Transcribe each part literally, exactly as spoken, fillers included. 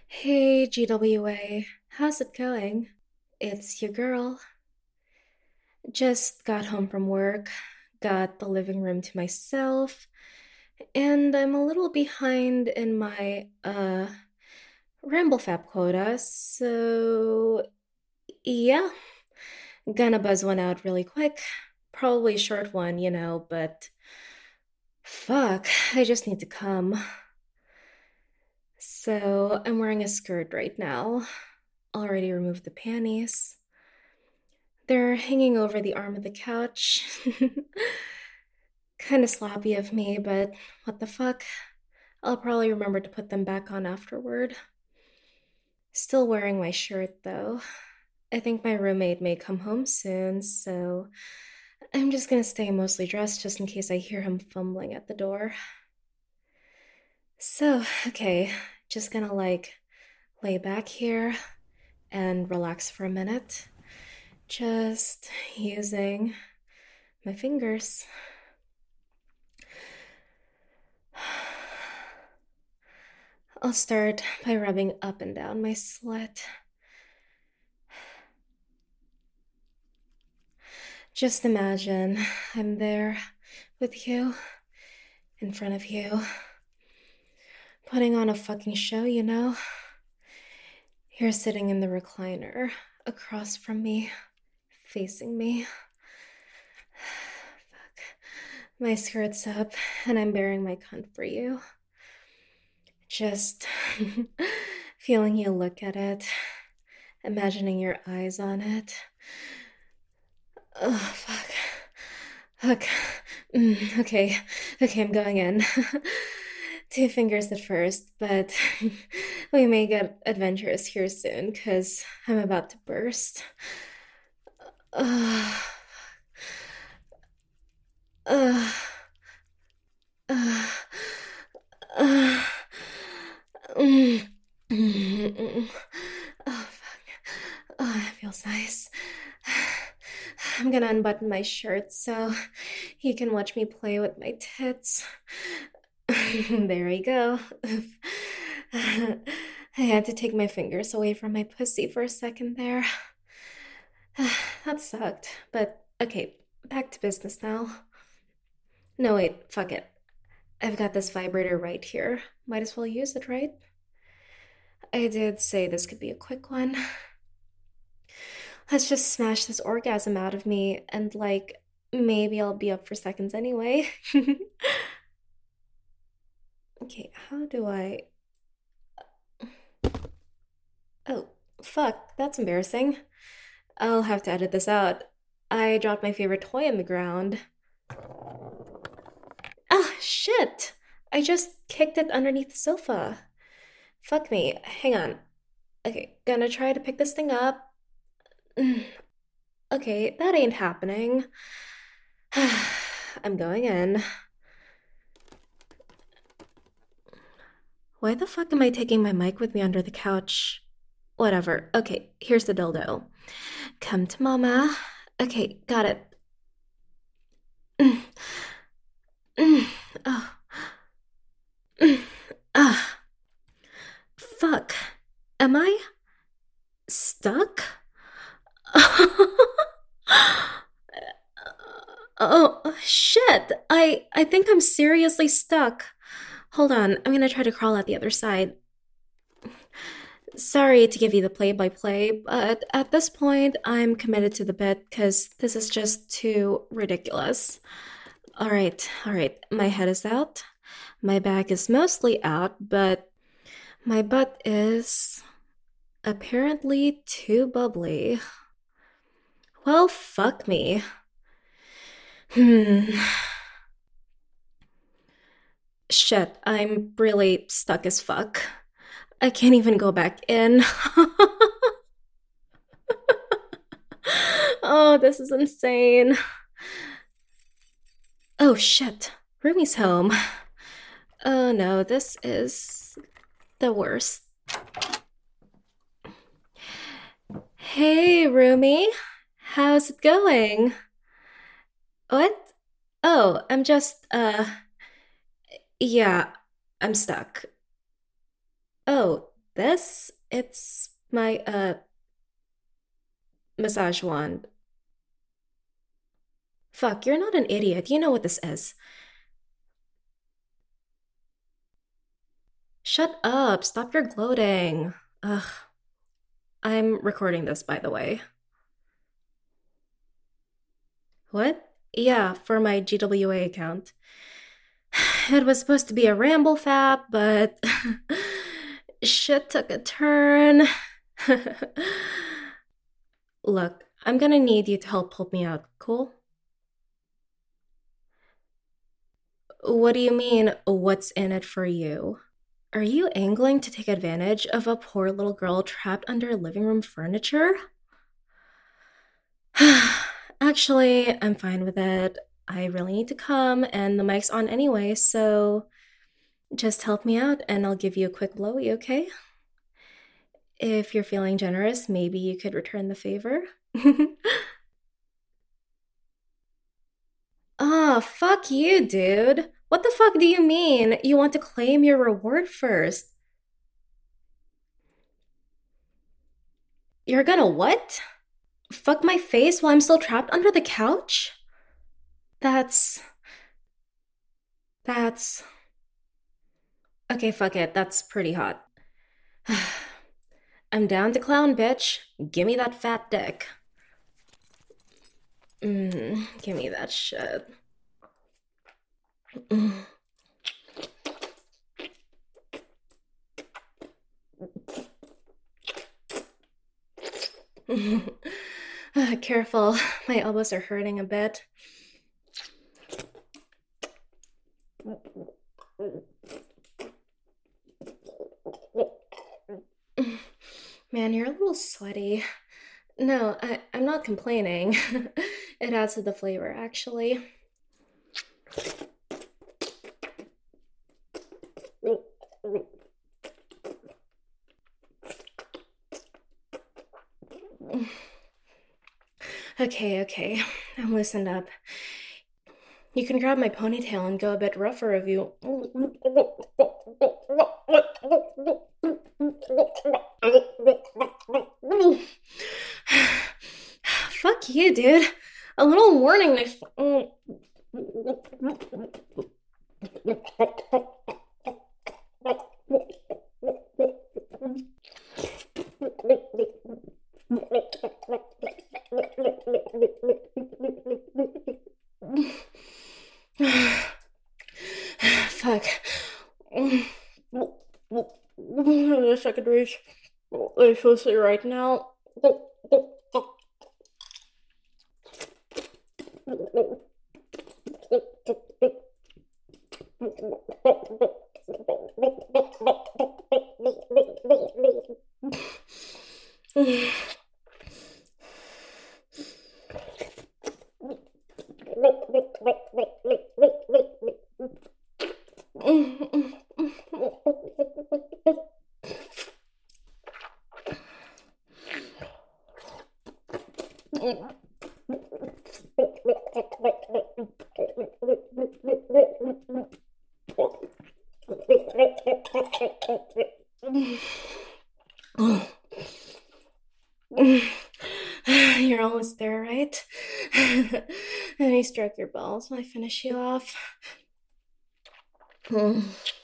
Hey, G W A, how's it going? It's your girl. Just got home from work, got the living room to myself, and I'm a little behind in my uh RambleFab quota, so yeah, gonna buzz one out really quick. Probably a short one, you know, but fuck, I just need to come. So I'm wearing a skirt right now. Already removed the panties. They're hanging over the arm of the couch. Kind of sloppy of me, but what the fuck? I'll probably remember to put them back on afterward. Still wearing my shirt though. I think my roommate may come home soon, so I'm just gonna stay mostly dressed just in case I hear him fumbling at the door. So, okay, just gonna like lay back here and relax for a minute. Just using my fingers. I'll start by rubbing up and down my slit. Just imagine I'm there with you, in front of you, putting on a fucking show, you know? You're sitting in the recliner across from me, facing me. Fuck. My skirt's up, and I'm bearing my cunt for you. Just feeling you look at it, imagining your eyes on it. Oh, fuck. Fuck. Mm, okay. Okay, I'm going in. Two fingers at first, but we may get adventurous here soon because I'm about to burst. Uh, uh, uh, uh, mm, mm, mm. Oh, fuck. Oh, that feels nice. I'm gonna unbutton my shirt so you can watch me play with my tits. There we go. I had to take my fingers away from my pussy for a second there. That sucked. But okay, back to business now. No, wait, fuck it. I've got this vibrator right here. Might as well use it, right? I did say this could be a quick one. Let's just smash this orgasm out of me and, like, maybe I'll be up for seconds anyway. Okay, how do I. Oh, fuck, that's embarrassing. I'll have to edit this out. I dropped my favorite toy on the ground. Ah, shit! I just kicked it underneath the sofa. Fuck me. Hang on. Okay, gonna try to pick this thing up. Mm, Okay, that ain't happening. I'm going in. Why the fuck am I taking my mic with me under the couch? Whatever. Okay, here's the dildo. Come to mama. Okay, got it. Mm, mm, oh, mm, ah, fuck. Am I stuck? Oh, shit. I I think I'm seriously stuck. Hold on. I'm gonna try to crawl out the other side. Sorry to give you the play by play, but at this point, I'm committed to the bit because this is just too ridiculous. All right, all right. My head is out. My back is mostly out, but my butt is apparently too bubbly. Well, fuck me. Hmm. Shit, I'm really stuck as fuck. I can't even go back in. Oh, this is insane. Oh shit, Rumi's home. Oh no, this is the worst. Hey, Rumi. How's it going? What? Oh, I'm just, uh, yeah, I'm stuck. Oh, This, it's my, uh, massage wand. Fuck, you're not an idiot. You know what this is. Shut up. Stop your gloating. Ugh. I'm recording this, by the way. What? Yeah, for my G W A account. It was supposed to be a ramble fap, but shit took a turn. Look, I'm gonna need you to help help me out, cool? What do you mean, what's in it for you? Are you angling to take advantage of a poor little girl trapped under living room furniture? Actually, I'm fine with it. I really need to come, and the mic's on anyway, so just help me out and I'll give you a quick blowy, okay? If you're feeling generous, maybe you could return the favor. Ah, fuck you, dude. What the fuck do you mean? You want to claim your reward first? You're gonna what? Fuck my face while I'm still trapped under the couch? That's. That's. Okay, fuck it. That's pretty hot. I'm down to clown, bitch. Give me that fat dick. Mm, give me that shit. Mm. Uh, careful, my elbows are hurting a bit. Man, you're a little sweaty. No, I, I'm not complaining. It adds to the flavor, actually. Okay, okay, I'm loosened up. You can grab my ponytail and go a bit rougher if you. Fuck you, dude. A little warning next. Fuck. I wish I could reach my pussy right now. You're almost there, right? Let me stroke your balls while I finish you off. Let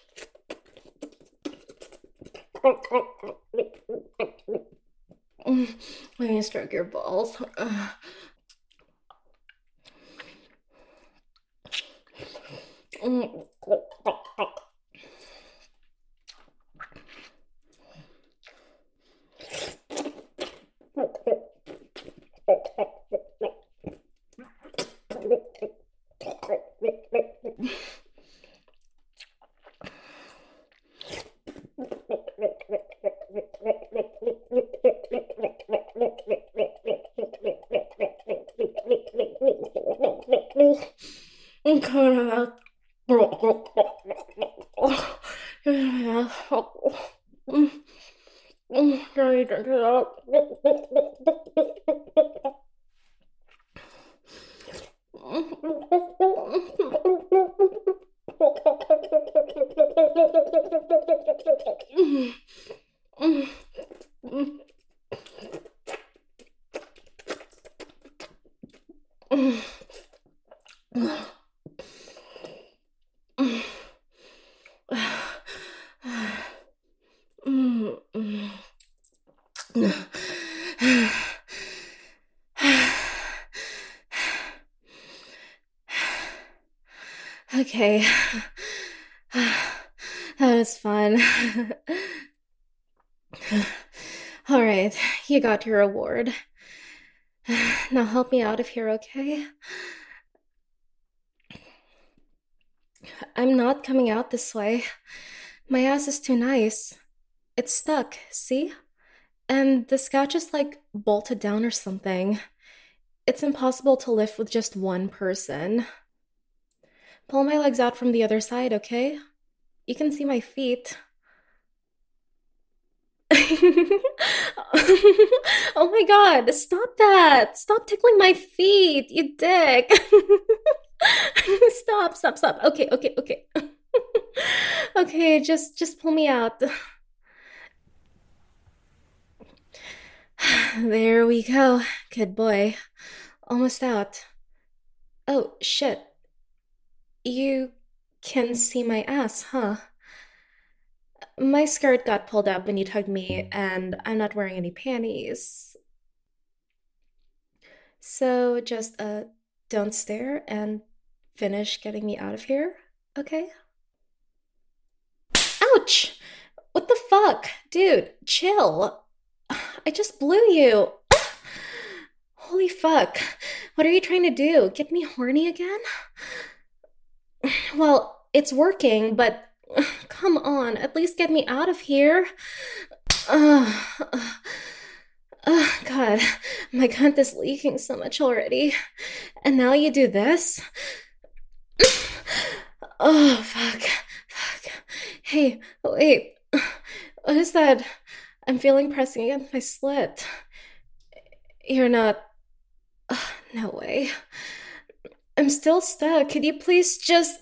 me stroke your balls. I'm coming out. Can you drink it out? Mm, mm, mm, mm, mm, mm. Okay. That was fun. All right, you got your reward. Now help me out of here, okay? I'm not coming out this way. My ass is too nice. It's stuck, see? And this couch is like bolted down or something. It's impossible to lift with just one person. Pull my legs out from the other side, okay? You can see my feet. Oh my god, stop that! Stop tickling my feet, you dick! Stop, stop, stop. Okay, okay, okay. Okay, just just pull me out. There we go. Good boy. Almost out. Oh, shit. You can see my ass, huh? My skirt got pulled up when you tugged me, and I'm not wearing any panties. So just, uh, don't stare and finish getting me out of here, okay? Ouch! What the fuck? Dude, chill. I just blew you. Holy fuck. What are you trying to do? Get me horny again? Well, it's working, but come on, at least get me out of here. Ugh. Oh, God, my cunt is leaking so much already. And now you do this? Oh, fuck. Fuck. Hey, wait. What is that? I'm feeling pressing against my slit. You're not. Ugh, no way. I'm still stuck. Could you please just.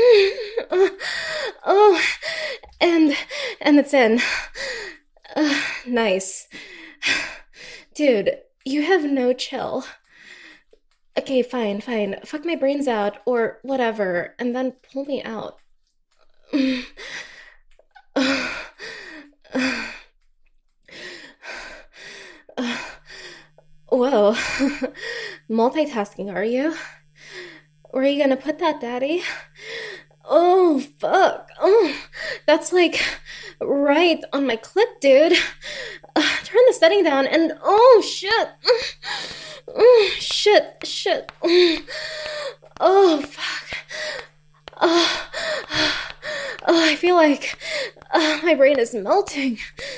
Oh, and and it's in. Uh, nice. Dude, you have no chill. Okay, fine, fine. Fuck my brains out or whatever, and then pull me out. Whoa. Multitasking, are you? Where are you gonna put that, Daddy? Oh, fuck. Oh, that's like right on my clip, dude. Uh, turn the setting down and oh, shit. Oh, shit, shit. Oh, fuck. Oh, oh, I feel like uh, my brain is melting.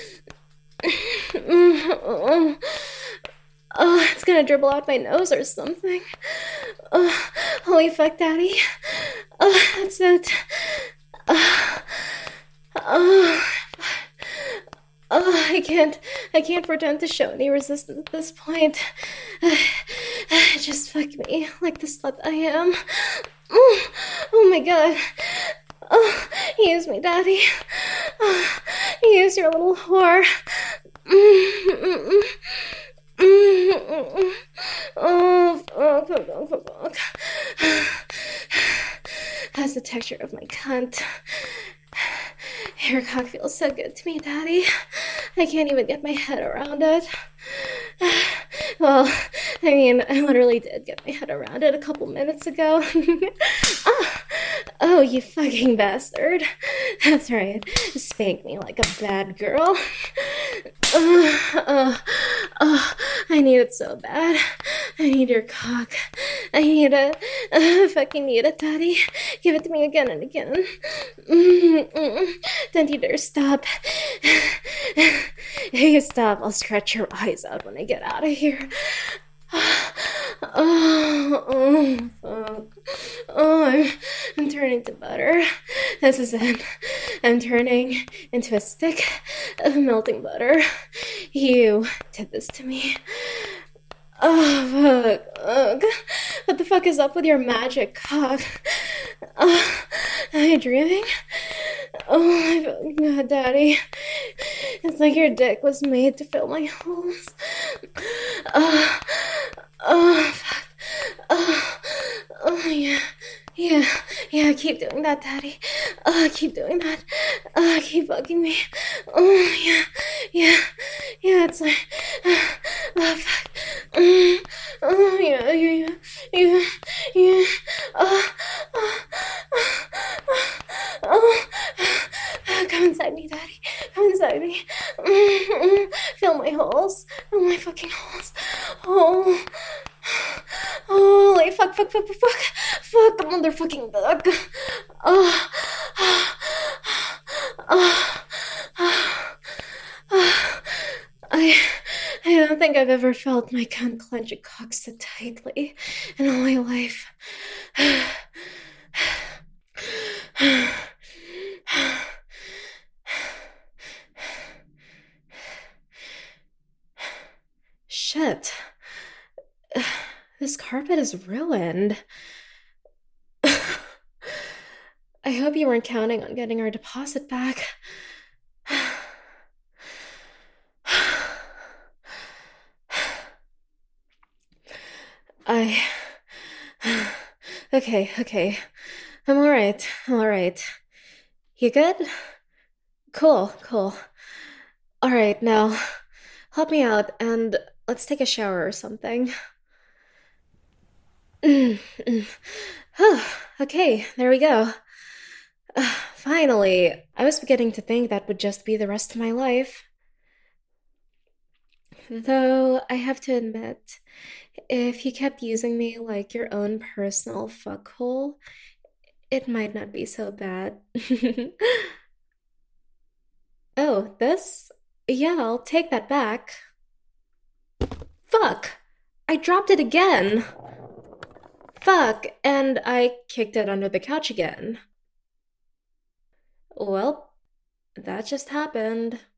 Oh, oh, it's gonna dribble out my nose or something. Oh, holy fuck, Daddy. Oh, that's it. Oh, oh, oh, I can't, I can't pretend to show any resistance at this point. Just fuck me like the slut I am. Oh, oh my god. Oh, use me, Daddy. Oh, use your little whore. Mm-mm-mm. Mm-mm-mm. Oh, fuck, fuck, fuck, fuck. That's the texture of my cunt. Your cock feels so good to me, Daddy. I can't even get my head around it. Well, I mean, I literally did get my head around it a couple minutes ago. Oh, oh, you fucking bastard. That's right. Spank me like a bad girl. Oh, oh, oh, I need it so bad. I need your cock. I need it. I fucking need it, Daddy. Give it to me again and again. Mm-mm. Don't you dare stop. Hey, stop. I'll scratch your eyes out when I get out of here. Oh, oh, fuck. Oh, I'm, I'm turning to butter. This is it. I'm turning into a stick of melting butter. You did this to me. Oh, fuck. Ugh. What the fuck is up with your magic cock? Oh, am I dreaming? Oh my fucking god, Daddy. It's like your dick was made to fill my holes. Oh, oh, fuck. Oh, oh, yeah. Yeah, yeah, keep doing that, Daddy. Oh, keep doing that. Oh, keep bugging me. Oh, yeah, yeah, yeah, it's like, oh, fuck. Mm, oh, yeah, yeah, yeah, yeah, yeah. Oh, oh, oh, oh, oh. Come inside me, Daddy. Come inside me. Mm, mm. Fill my holes. Fill my fucking holes. Oh. Holy fuck, fuck, fuck, fuck, fuck, fuck, motherfucking duck. Oh, oh, oh, oh. I, I don't think I've ever felt my cunt clench a cock so tightly in all my life. Shit. This carpet is ruined. I hope you weren't counting on getting our deposit back. I. Okay, okay. I'm alright. I'm alright. You good? Cool, cool. Alright, now help me out and let's take a shower or something. Mm, mm. Okay, there we go. Uh, finally, I was beginning to think that would just be the rest of my life. Though I have to admit, if you kept using me like your own personal fuckhole, it might not be so bad. Oh, this? Yeah, I'll take that back. Fuck! I dropped it again! Fuck! And I kicked it under the couch again. Well, that just happened.